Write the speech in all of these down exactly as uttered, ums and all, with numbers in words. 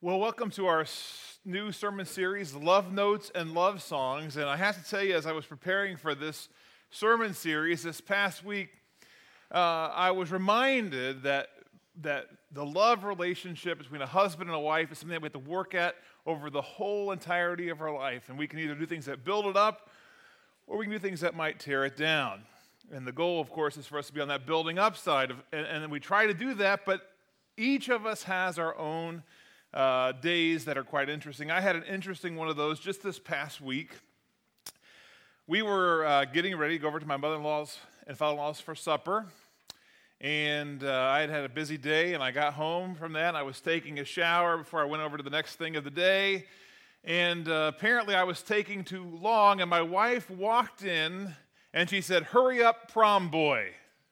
Well, welcome to our s- new sermon series, Love Notes and Love Songs. And I have to tell you, as I was preparing for this sermon series this past week, uh, I was reminded that that the love relationship between a husband and a wife is something that we have to work at over the whole entirety of our life. And we can either do things that build it up, or we can do things that might tear it down. And the goal, of course, is for us to be on that building up side. Of, and, and we try to do that, but each of us has our own Uh, days that are quite interesting. I had an interesting one of those just this past week. We were uh, getting ready to go over to my mother-in-law's and father-in-law's for supper, and uh, I had had a busy day, and I got home from that, and I was taking a shower before I went over to the next thing of the day, and uh, apparently I was taking too long, and my wife walked in, and she said, "Hurry up, prom boy."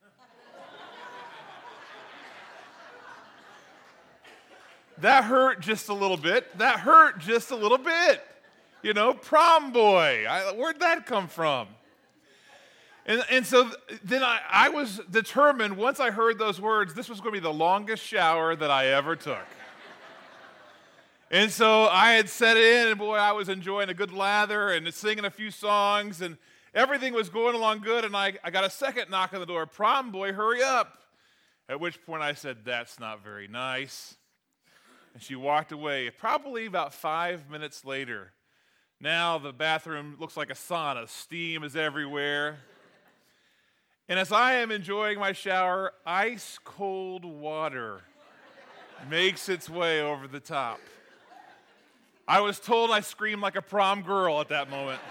That hurt just a little bit. That hurt just a little bit. You know, prom boy. I, where'd that come from? And, and so th- then I, I was determined, once I heard those words, this was going to be the longest shower that I ever took. And so I had set it in, and boy, I was enjoying a good lather and singing a few songs, and everything was going along good, and I, I got a second knock on the door. "Prom boy, hurry up." At which point I said, "That's not very nice." And she walked away. Probably about five minutes later, now the bathroom looks like a sauna. Steam is everywhere. And as I am enjoying my shower, ice cold water makes its way over the top. I was told I screamed like a prom girl at that moment.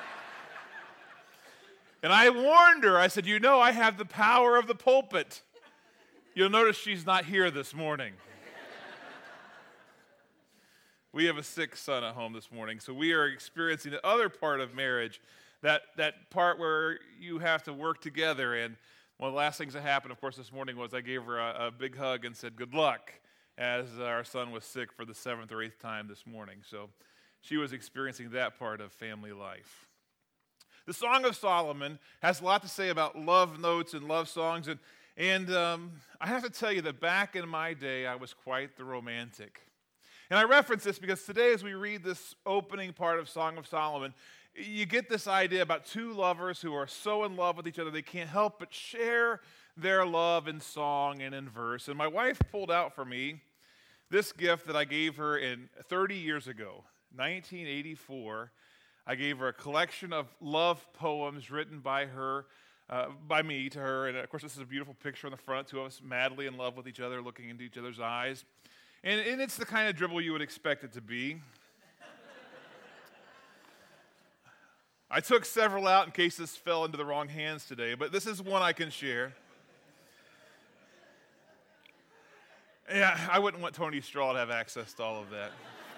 And I warned her. I said, "You know, I have the power of the pulpit." You'll notice she's not here this morning. We have a sick son at home this morning, so we are experiencing the other part of marriage, that, that part where you have to work together. And one of the last things that happened, of course, this morning was I gave her a, a big hug and said good luck, as our son was sick for the seventh or eighth time this morning. So she was experiencing that part of family life. The Song of Solomon has a lot to say about love notes and love songs, and, and um, I have to tell you that back in my day, I was quite the romantic. And I reference this because today, as we read this opening part of Song of Solomon, you get this idea about two lovers who are so in love with each other they can't help but share their love in song and in verse. And my wife pulled out for me this gift that I gave her in thirty years ago, nineteen eighty-four. I gave her a collection of love poems written by her, uh, by me to her. And of course, this is a beautiful picture on the front, two of us madly in love with each other, looking into each other's eyes. And, and it's the kind of dribble you would expect it to be. I took several out in case this fell into the wrong hands today, but this is one I can share. Yeah, I wouldn't want Tony Straw to have access to all of that.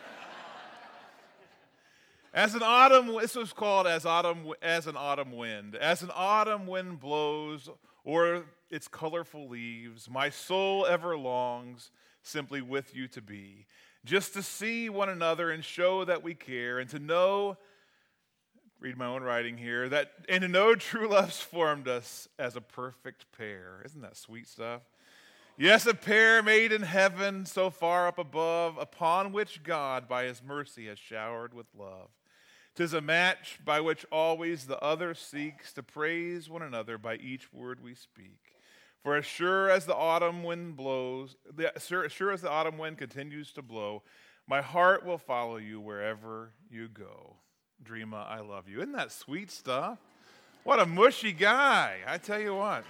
As an autumn, this was called as autumn, as an autumn wind. As an autumn wind blows o'er its colorful leaves, my soul ever longs simply with you to be, just to see one another and show that we care, and to know, read my own writing here, that and to know true love's formed us as a perfect pair. Isn't that sweet stuff? Yes, a pair made in heaven so far up above, upon which God by his mercy has showered with love. 'Tis a match by which always the other seeks to praise one another by each word we speak. For as sure as the autumn wind blows, as sure as the autumn wind continues to blow, my heart will follow you wherever you go. Dreama, I love you. Isn't that sweet stuff? What a mushy guy. I tell you what.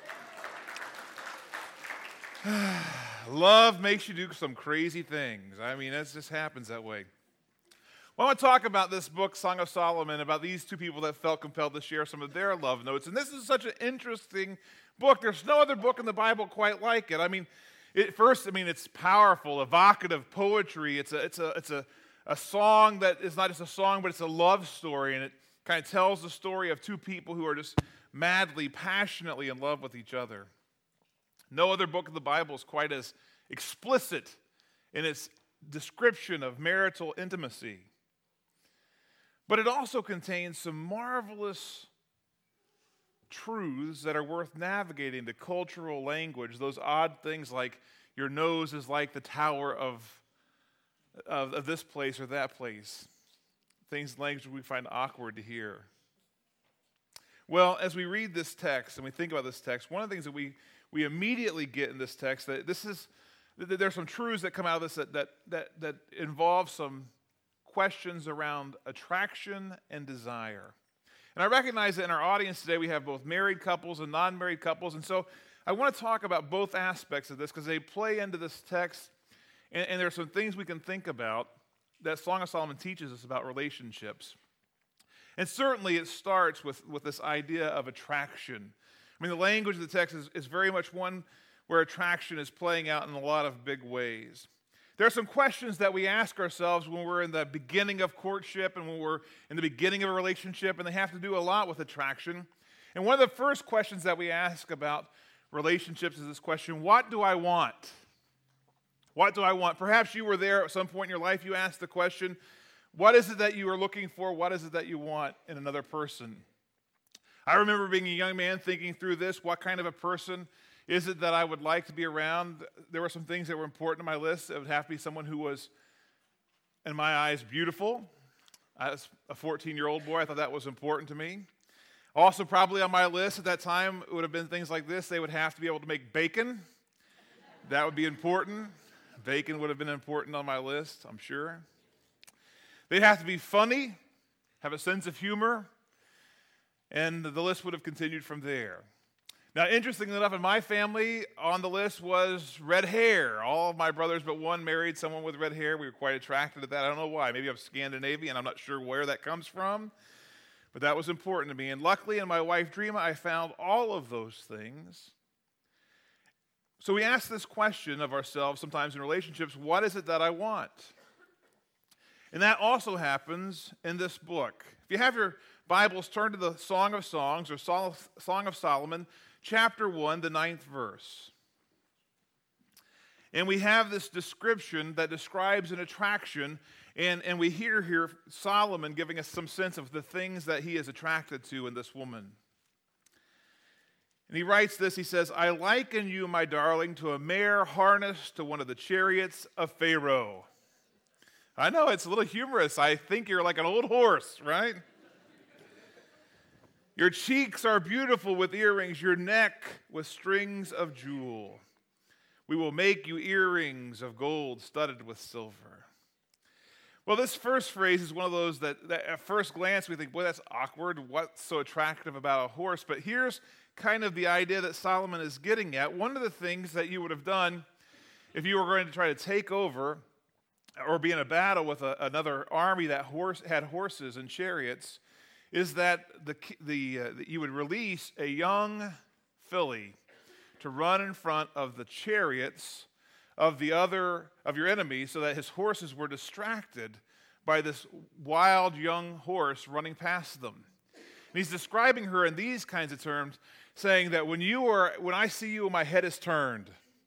Love makes you do some crazy things. I mean, it just happens that way. Well, I want to talk about this book, Song of Solomon, about these two people that felt compelled to share some of their love notes. And this is such an interesting book. There's no other book in the Bible quite like it. I mean, it, first, I mean, it's powerful, evocative poetry. It's a, it's a, it's a, a song that is not just a song, but it's a love story, and it kind of tells the story of two people who are just madly, passionately in love with each other. No other book of the Bible is quite as explicit in its description of marital intimacy. But it also contains some marvelous truths that are worth navigating, the cultural language, those odd things like your nose is like the Tower of of, of this place or that place. Things, language we find awkward to hear. Well, as we read this text and we think about this text, one of the things that we, we immediately get in this text, that this is, that there's some truths that come out of this that, that, that, that involve some questions around attraction and desire. And I recognize that in our audience today we have both married couples and non-married couples, and so I want to talk about both aspects of this because they play into this text, and, and there are some things we can think about that Song of Solomon teaches us about relationships. And certainly it starts with, with this idea of attraction. I mean, the language of the text is, is very much one where attraction is playing out in a lot of big ways. There are some questions that we ask ourselves when we're in the beginning of courtship and when we're in the beginning of a relationship, and they have to do a lot with attraction. And one of the first questions that we ask about relationships is this question: what do I want? What do I want? Perhaps you were there at some point in your life, you asked the question, what is it that you are looking for? What is it that you want in another person? I remember being a young man thinking through this. What kind of a person is it that I would like to be around? There were some things that were important on my list. It would have to be someone who was, in my eyes, beautiful. As a fourteen-year-old boy, I thought that was important to me. Also, probably on my list at that time, it would have been things like this. They would have to be able to make bacon. That would be important. Bacon would have been important on my list, I'm sure. They'd have to be funny, have a sense of humor, and the list would have continued from there. Now, interestingly enough, in my family, on the list was red hair. All of my brothers but one married someone with red hair. We were quite attracted to that. I don't know why. Maybe I'm Scandinavian. I'm not sure where that comes from. But that was important to me. And luckily, in my wife, Dreama, I found all of those things. So we ask this question of ourselves sometimes in relationships: what is it that I want? And that also happens in this book. If you have your Bibles, turn to the Song of Songs, or Song of Solomon, chapter one, the ninth verse. And we have this description that describes an attraction, and, and we hear here Solomon giving us some sense of the things that he is attracted to in this woman. And he writes this, he says, "I liken you, my darling, to a mare harnessed to one of the chariots of Pharaoh." I know, it's a little humorous. I think you're like an old horse, right? "Your cheeks are beautiful with earrings, your neck with strings of jewel. We will make you earrings of gold studded with silver." Well, this first phrase is one of those that, that at first glance we think, boy, that's awkward. What's so attractive about a horse? But here's kind of the idea that Solomon is getting at. One of the things that you would have done if you were going to try to take over or be in a battle with a, another army that horse, had horses and chariots is that the, the, uh, that you would release a young filly to run in front of the chariots of the other of your enemies, so that his horses were distracted by this wild young horse running past them. And he's describing her in these kinds of terms, saying that when you are, when I see you, my head is turned.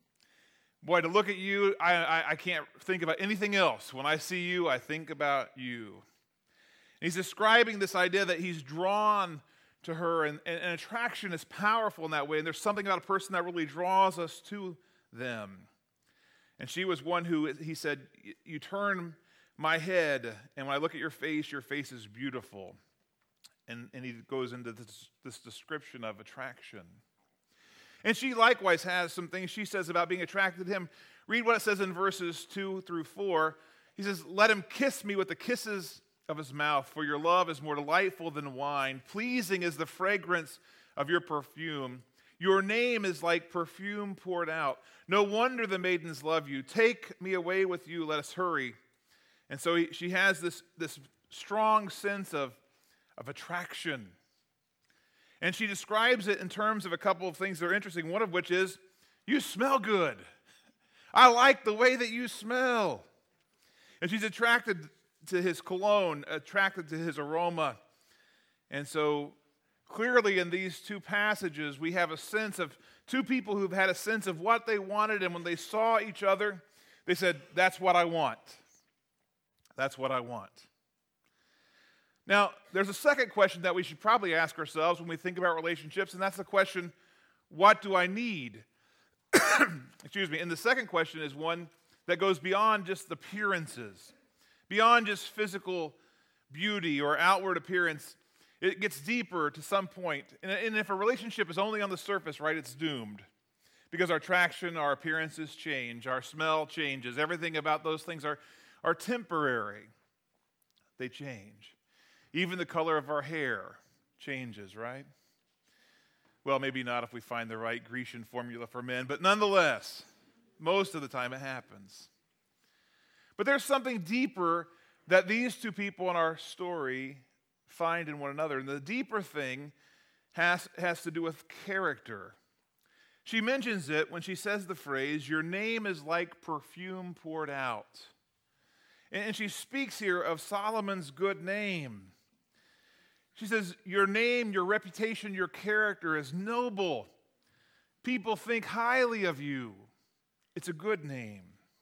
Boy, to look at you, I, I, I can't think about anything else. When I see you, I think about you. And he's describing this idea that he's drawn to her, and, and, and attraction is powerful in that way. And there's something about a person that really draws us to them. And she was one who, he said, you turn my head, and when I look at your face, your face is beautiful. And, and he goes into this, this description of attraction. And she likewise has some things she says about being attracted to him. Read what it says in verses two through four. He says, "Let him kiss me with the kisses of his mouth, for your love is more delightful than wine. Pleasing is the fragrance of your perfume. Your name is like perfume poured out. No wonder the maidens love you. Take me away with you. Let us hurry." And so he, she has this, this strong sense of, of attraction. And she describes it in terms of a couple of things that are interesting, one of which is, you smell good. I like the way that you smell. And she's attracted to his cologne, attracted to his aroma. And so clearly in these two passages, we have a sense of two people who've had a sense of what they wanted, and when they saw each other, they said, that's what I want. That's what I want. Now, there's a second question that we should probably ask ourselves when we think about relationships, and that's the question, what do I need? Excuse me. And the second question is one that goes beyond just appearances, beyond just physical beauty or outward appearance. It gets deeper to some point. And, and if a relationship is only on the surface, right, it's doomed. Because our traction, our appearances change, our smell changes. Everything about those things are, are temporary. They change. Even the color of our hair changes, right? Well, maybe not if we find the right Grecian formula for men, but nonetheless, most of the time it happens. But there's something deeper that these two people in our story find in one another. And the deeper thing has, has to do with character. She mentions it when she says the phrase, "Your name is like perfume poured out." And she speaks here of Solomon's good name. She says, your name, your reputation, your character is noble. People think highly of you. It's a good name.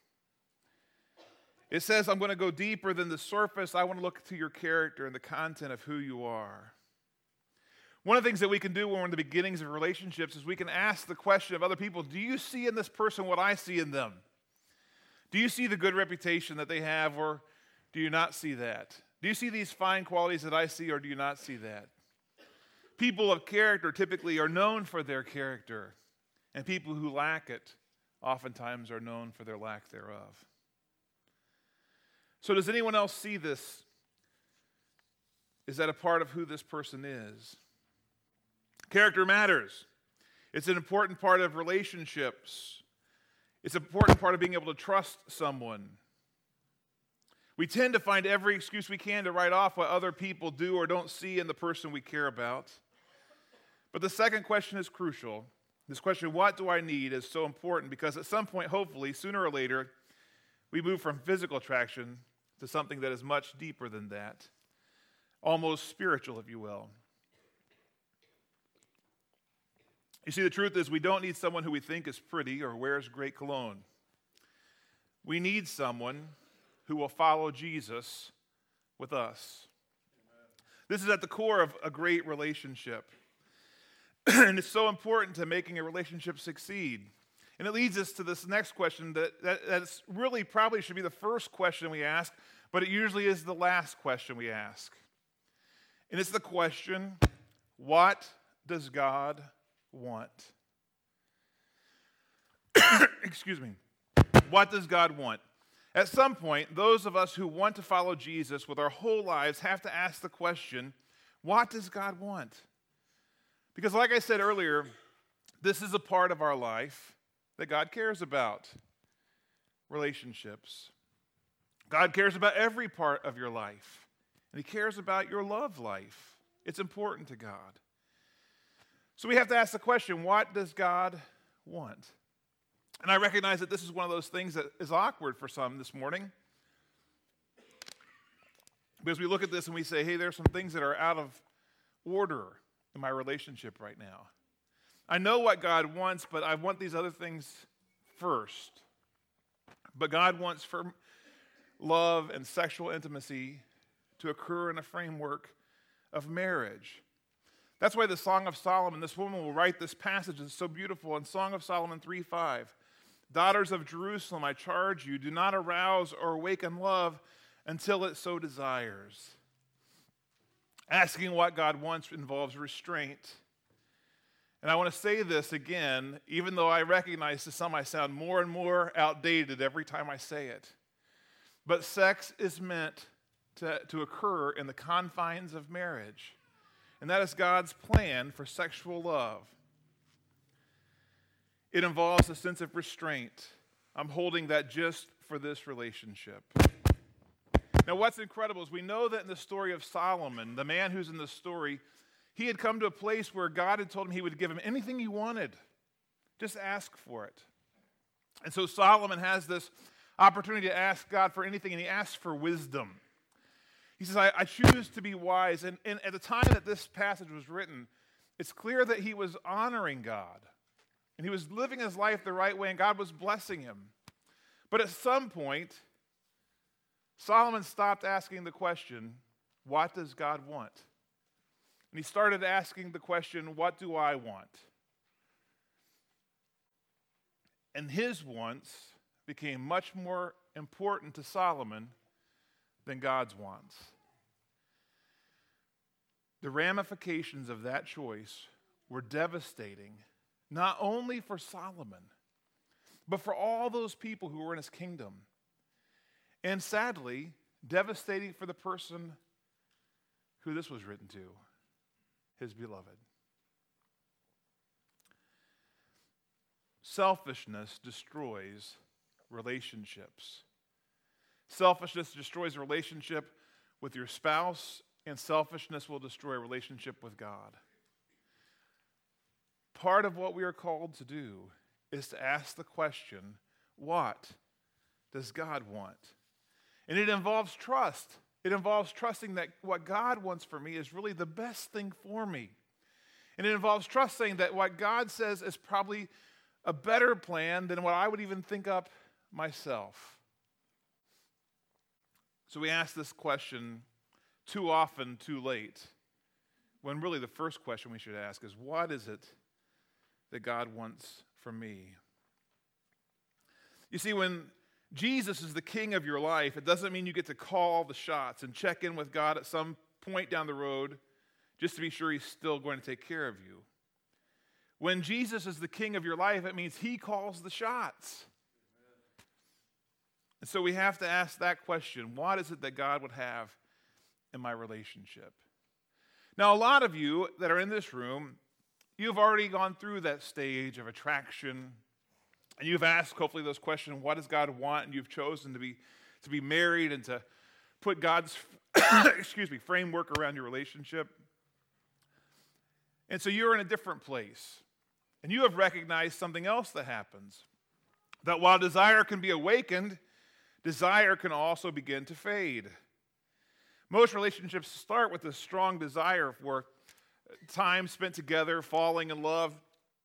It says, I'm going to go deeper than the surface. I want to look to your character and the content of who you are. One of the things that we can do when we're in the beginnings of relationships is we can ask the question of other people, do you see in this person what I see in them? Do you see the good reputation that they have, or do you not see that? Do you see these fine qualities that I see, or do you not see that? People of character typically are known for their character, and people who lack it oftentimes are known for their lack thereof. So does anyone else see this? Is that a part of who this person is? Character matters. It's an important part of relationships. It's an important part of being able to trust someone. We tend to find every excuse we can to write off what other people do or don't see in the person we care about. But the second question is crucial. This question, what do I need, is so important because at some point, hopefully, sooner or later, we move from physical attraction to something that is much deeper than that, almost spiritual, if you will. You see, the truth is we don't need someone who we think is pretty or wears great cologne. We need someone who will follow Jesus with us. This is at the core of a great relationship. And it's so important to making a relationship succeed. And it leads us to this next question that, that that's really probably should be the first question we ask, but it usually is the last question we ask. And it's the question, what does God want? Excuse me. What does God want? At some point, those of us who want to follow Jesus with our whole lives have to ask the question, what does God want? Because like I said earlier, this is a part of our life that God cares about. Relationships. God cares about every part of your life. And He cares about your love life. It's important to God. So we have to ask the question, what does God want? And I recognize that this is one of those things that is awkward for some this morning. Because we look at this and we say, hey, there's some things that are out of order in my relationship right now. I know what God wants, but I want these other things first. But God wants for love and sexual intimacy to occur in a framework of marriage. That's why the Song of Solomon, this woman will write this passage that's so beautiful in Song of Solomon three five. Daughters of Jerusalem, I charge you, do not arouse or awaken love until it so desires. Asking what God wants involves restraint. And I want to say this again, even though I recognize to some I sound more and more outdated every time I say it. But sex is meant to, to occur in the confines of marriage. And that is God's plan for sexual love. It involves a sense of restraint. I'm holding that just for this relationship. Now, what's incredible is we know that in the story of Solomon, the man who's in the story, he had come to a place where God had told him He would give him anything he wanted. Just ask for it. And so Solomon has this opportunity to ask God for anything, and he asks for wisdom. He says, I, I choose to be wise. And, and at the time that this passage was written, it's clear that he was honoring God. And he was living his life the right way, and God was blessing him. But at some point, Solomon stopped asking the question, what does God want? And he started asking the question, what do I want? And his wants became much more important to Solomon than God's wants. The ramifications of that choice were devastating, not only for Solomon, but for all those people who were in his kingdom. And sadly, devastating for the person who this was written to, his beloved. Selfishness destroys relationships. Selfishness destroys a relationship with your spouse, and selfishness will destroy a relationship with God. Part of what we are called to do is to ask the question, what does God want? And it involves trust. It involves trusting that what God wants for me is really the best thing for me. And it involves trusting that what God says is probably a better plan than what I would even think up myself. So we ask this question too often, too late, when really the first question we should ask is, what is it that God wants from me? You see, when Jesus is the king of your life, it doesn't mean you get to call the shots and check in with God at some point down the road just to be sure he's still going to take care of you. When Jesus is the king of your life, it means he calls the shots. And so we have to ask that question, what is it that God would have in my relationship? Now, a lot of you that are in this room, you've already gone through that stage of attraction, and you've asked, hopefully, those questions, what does God want? And you've chosen to be, to be married and to put God's excuse me, framework around your relationship. And so you're in a different place. And you have recognized something else that happens. That while desire can be awakened, desire can also begin to fade. Most relationships start with a strong desire for time spent together, falling in love,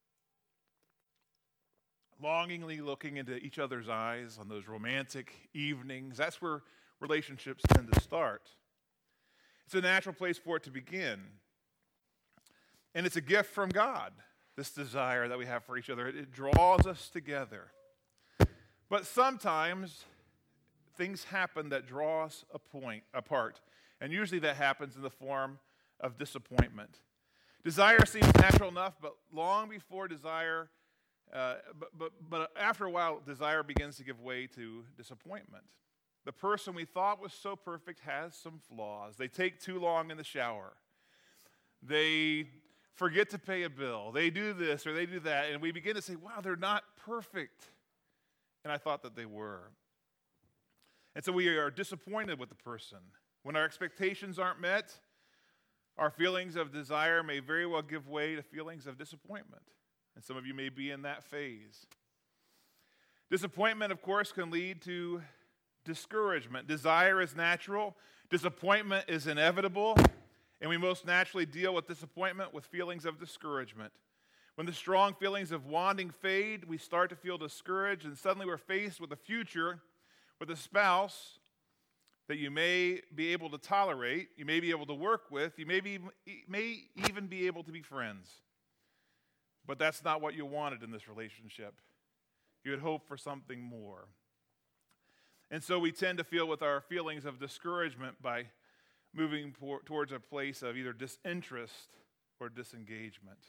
longingly looking into each other's eyes on those romantic evenings. That's where relationships tend to start. It's a natural place for it to begin. And it's a gift from God, this desire that we have for each other. It draws us together. But sometimes things happen that draw us a point apart. And usually that happens in the form of disappointment. Desire seems natural enough, but long before desire, uh, but, but, but after a while, desire begins to give way to disappointment. The person we thought was so perfect has some flaws. They take too long in the shower. They forget to pay a bill. They do this or they do that, and we begin to say, wow, they're not perfect. And I thought that they were. And so we are disappointed with the person. When our expectations aren't met, our feelings of desire may very well give way to feelings of disappointment. And some of you may be in that phase. Disappointment, of course, can lead to discouragement. Desire is natural. Disappointment is inevitable. And we most naturally deal with disappointment with feelings of discouragement. When the strong feelings of wanting fade, we start to feel discouraged, and suddenly we're faced with a future with a spouse that you may be able to tolerate, you may be able to work with, you may, be, may even be able to be friends. But that's not what you wanted in this relationship. You had hoped for something more. And so we tend to feel with our feelings of discouragement by moving por- towards a place of either disinterest or disengagement.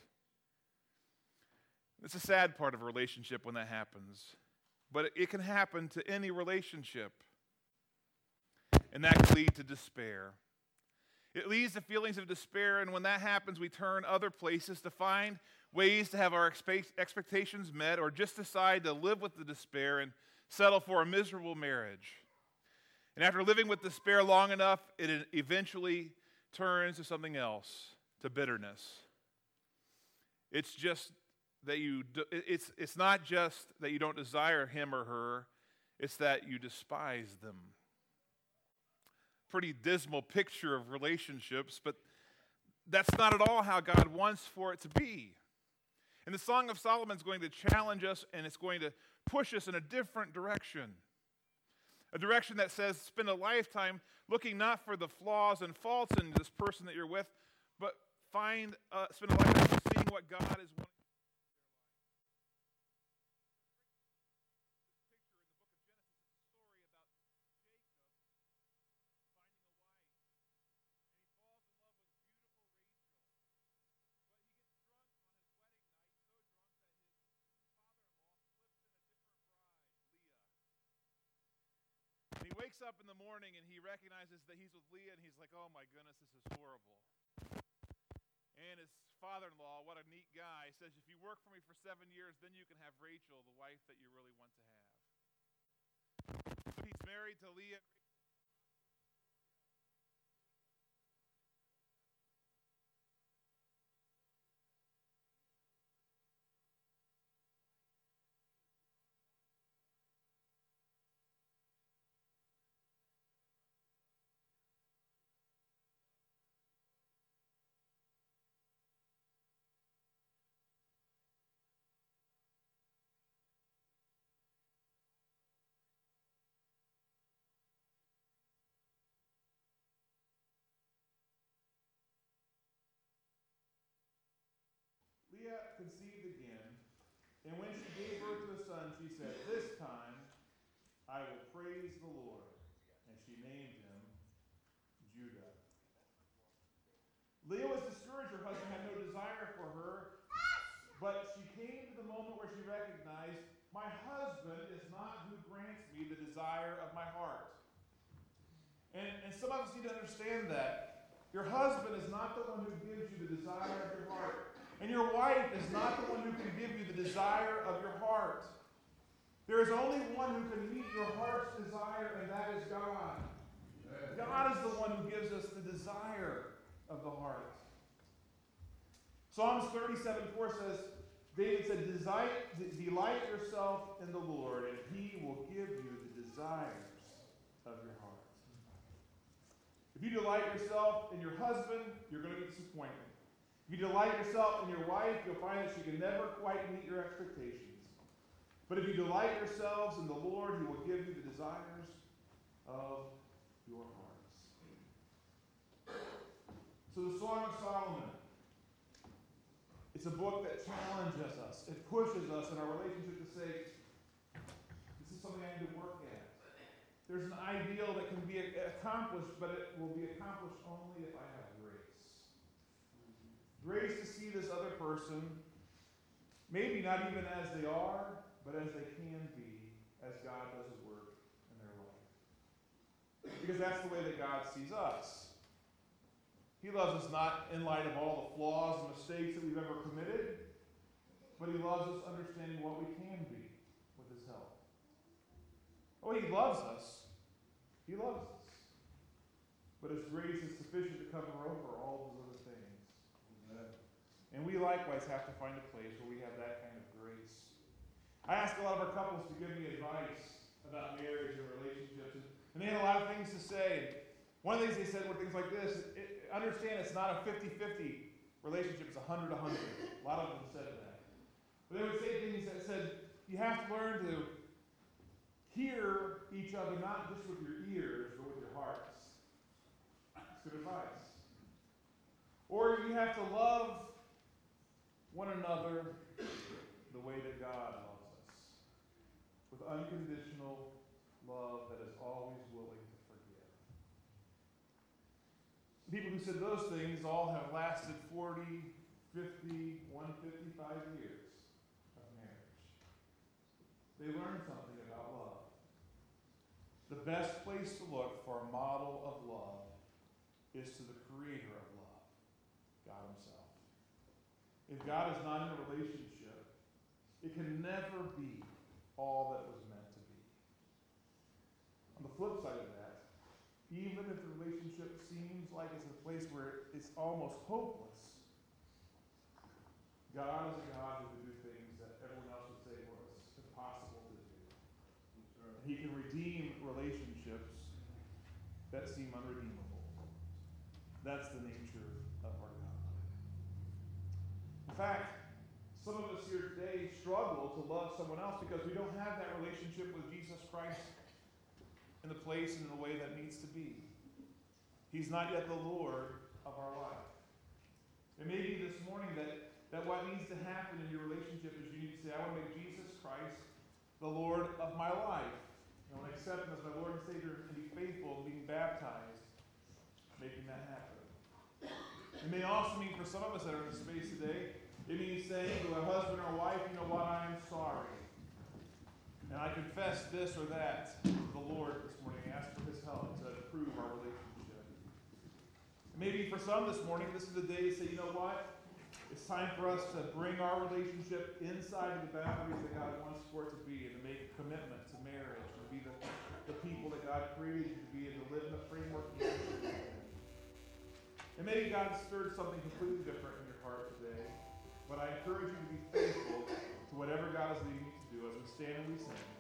It's a sad part of a relationship when that happens. But it can happen to any relationship. And that can lead to despair. It leads to feelings of despair, and when that happens, we turn other places to find ways to have our expe- expectations met, or just decide to live with the despair and settle for a miserable marriage. And after living with despair long enough, it eventually turns to something else, to bitterness. It's just that you, do, it's, it's not just that you don't desire him or her, it's that you despise them. Pretty dismal picture of relationships, but that's not at all how God wants for it to be. And the Song of Solomon is going to challenge us, and it's going to push us in a different direction. A direction that says spend a lifetime looking not for the flaws and faults in this person that you're with, but find uh, spend a lifetime seeing what God is wanting. wakes up in the morning and he recognizes that he's with Leah, and he's like, oh my goodness, this is horrible. And his father-in-law, what a neat guy, says, if you work for me for seven years, then you can have Rachel, the wife that you really want to have. He's married to Leah. Leah conceived again, and when she gave birth to a son, she said, this time I will praise the Lord. And she named him Judah. Leah was discouraged. Her husband had no desire for her, but she came to the moment where she recognized, my husband is not who grants me the desire of my heart. And, and some of us need to understand that. Your husband is not the one who gives you the desire of your heart. And your wife is not the one who can give you the desire of your heart. There is only one who can meet your heart's desire, and that is God. God is the one who gives us the desire of the heart. Psalms thirty-seven four says, David said, delight yourself in the Lord, and he will give you the desires of your heart. If you delight yourself in your husband, you're going to be disappointed. If you delight yourself in your wife, you'll find that she can never quite meet your expectations. But if you delight yourselves in the Lord, he will give you the desires of your hearts. So the Song of Solomon, it's a book that challenges us. It pushes us in our relationship to say, this is something I need to work at. There's an ideal that can be accomplished, but it will be accomplished only if I have grace. Grace to see this other person, maybe not even as they are, but as they can be, as God does his work in their life. Because that's the way that God sees us. He loves us not in light of all the flaws and mistakes that we've ever committed, but he loves us understanding what we can be with his help. Oh, he loves us. He loves us. But his grace is sufficient to cover over all those other things. Amen. And we likewise have to find a place where we have that kind of grace. I ask a lot of our couples to give me advice about marriage and relationships, and they had a lot of things to say. One of the things they said were things like this: it, it, understand it's not a fifty-fifty relationship, it's a hundred a hundred. A lot of them said that. But they would say things that said, you have to learn to hear each other not just with your ears, but with your hearts. It's good advice. Or you have to love one another the way that God loves us, with unconditional love that is always willing to forgive. The people who said those things all have lasted forty, fifty, one hundred fifty-five years of marriage. They learned something about love. The best place to look for a model of love is to the creator of love, God himself. If God is not in a relationship, it can never be all that it was meant to be. On the flip side of that, even if the relationship seems like it's a place where it's almost hopeless, God is a God who can do things that everyone else would say was impossible to do. And he can redeem relationships that seem unredeemable. That's the nature of our God. In fact, some of us here today struggle to love someone else because we don't have that relationship with Jesus Christ in the place and in the way that needs to be. He's not yet the Lord of our life. It may be this morning that, that what needs to happen in your relationship is you need to say, I want to make Jesus Christ the Lord of my life. I want to accept him as my Lord and Savior and be faithful in being baptized, making that happen. It may also mean for some of us that are in this space today, it means saying to a husband or a wife, you know what, I'm sorry. And I confess this or that to the Lord this morning. Ask for his help to improve our relationship. Maybe for some this morning, this is the day to say, you know what? It's time for us to bring our relationship inside of the boundaries that God wants for it to be, and to make a commitment to marriage, to be the, the people that God created you to be, and to live in the framework He created you in. And maybe God stirred something completely different in your heart today, but I encourage you to be faithful to whatever God is leading you to do as we stand and we sing.